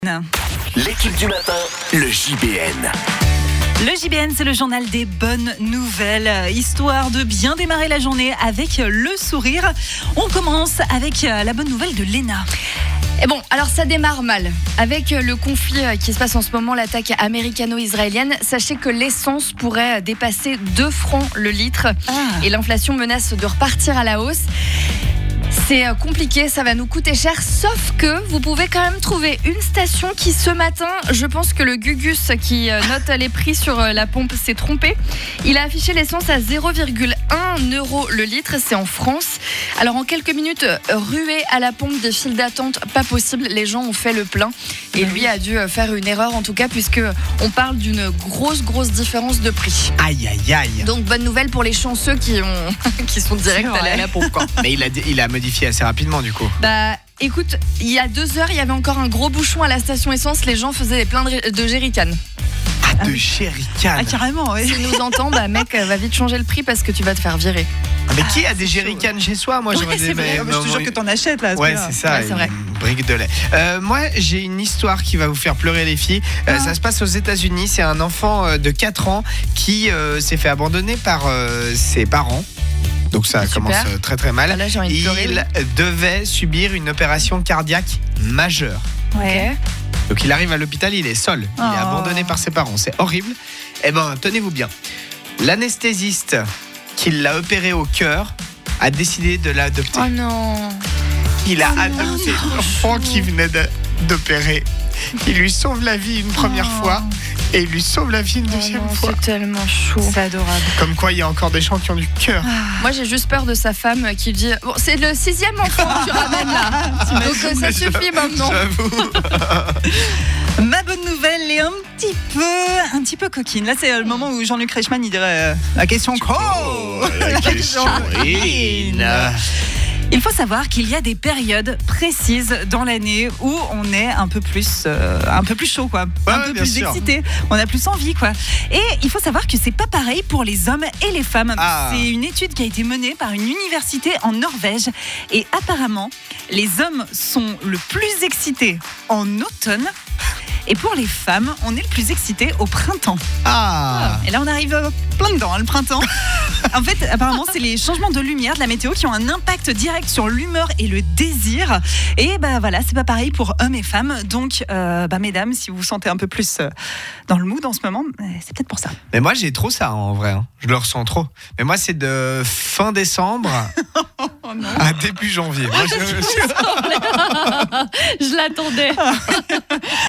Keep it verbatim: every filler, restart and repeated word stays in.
L'équipe du matin, le J B N. Le J B N, c'est le journal des bonnes nouvelles, histoire de bien démarrer la journée avec le sourire. On commence avec la bonne nouvelle de Léna. Et bon, alors ça démarre mal. Avec le conflit qui se passe en ce moment, l'attaque américano-israélienne, sachez que l'essence pourrait dépasser deux francs le litre ah. et l'inflation menace de repartir à la hausse. C'est compliqué, ça va nous coûter cher, sauf que vous pouvez quand même trouver une station qui ce matin, je pense que le Gugus qui note les prix sur la pompe s'est trompé. Il a affiché l'essence à zéro virgule un euro le litre, c'est en France. Alors en quelques minutes, rué à la pompe, des files d'attente, pas possible, les gens ont fait le plein. Et lui a dû faire une erreur en tout cas, puisque on parle d'une grosse grosse différence de prix. Aïe aïe aïe. Donc bonne nouvelle pour les chanceux qui, ont, qui sont direct allés à la pompe quoi. Mais il a, il a modifié assez rapidement du coup. Bah écoute, il y a deux heures, il y avait encore un gros bouchon à la station essence, les gens faisaient plein de, de jerrycans. Ah, de jerrycan. Ah, carrément, oui. S'il nous entend, bah mec, va vite changer le prix parce que tu vas te faire virer. Ah, mais qui a des jerrycans chez soi? Moi, ouais, j'aimerais c'est mais, vrai. Je te jure que t'en achètes là. Ouais, c'est ça. Ouais, c'est vrai. Une brique de lait. Euh, moi, j'ai une histoire qui va vous faire pleurer les filles. Euh, ah. Ça se passe aux États-Unis. C'est un enfant de quatre ans qui euh, s'est fait abandonner par euh, ses parents. Donc ça Super. commence très très mal. Ah, là, j'ai envie de pleurer, il oui. devait subir une opération cardiaque majeure. Ouais. Donc il arrive à l'hôpital, il est seul, il oh. est abandonné par ses parents, c'est horrible. Eh ben, tenez-vous bien, l'anesthésiste qui l'a opéré au cœur a décidé de l'adopter. Oh non. Il a oh adopté non, l'enfant qui venait de, d'opérer. Il lui sauve la vie une première oh. fois et il lui sauve la vie une deuxième oh non, fois. C'est tellement chaud. C'est adorable. Comme quoi, il y a encore des gens qui ont du cœur. Ah. Moi, j'ai juste peur de sa femme qui dit bon, c'est le sixième enfant que tu ramènes là. Donc ça suffit maintenant. J'avoue. Ma bonne nouvelle est un petit peu, un petit peu coquine. Là, c'est le moment où Jean-Luc Reichmann il dirait euh, la question co. Oh, la question in. Il faut savoir qu'il y a des périodes précises dans l'année où on est un peu plus, euh, un peu plus chaud, quoi, ouais, un peu plus sûr. excité, on a plus envie, quoi. Et il faut savoir que c'est pas pareil pour les hommes et les femmes. Ah. C'est une étude qui a été menée par une université en Norvège et apparemment, les hommes sont le plus excités en automne. Et pour les femmes, on est le plus excité au printemps. Ah. Et là, on arrive plein dedans, hein, le printemps. En fait, apparemment, c'est les changements de lumière de la météo qui ont un impact direct sur l'humeur et le désir. Et bah voilà, c'est pas pareil pour hommes et femmes. Donc, euh, bah mesdames, si vous vous sentez un peu plus dans le mood en ce moment, c'est peut-être pour ça. Mais moi, j'ai trop ça en vrai. Hein. Je le ressens trop. Mais moi, c'est de fin décembre oh non. à début janvier. Moi, je... Je l'attendais.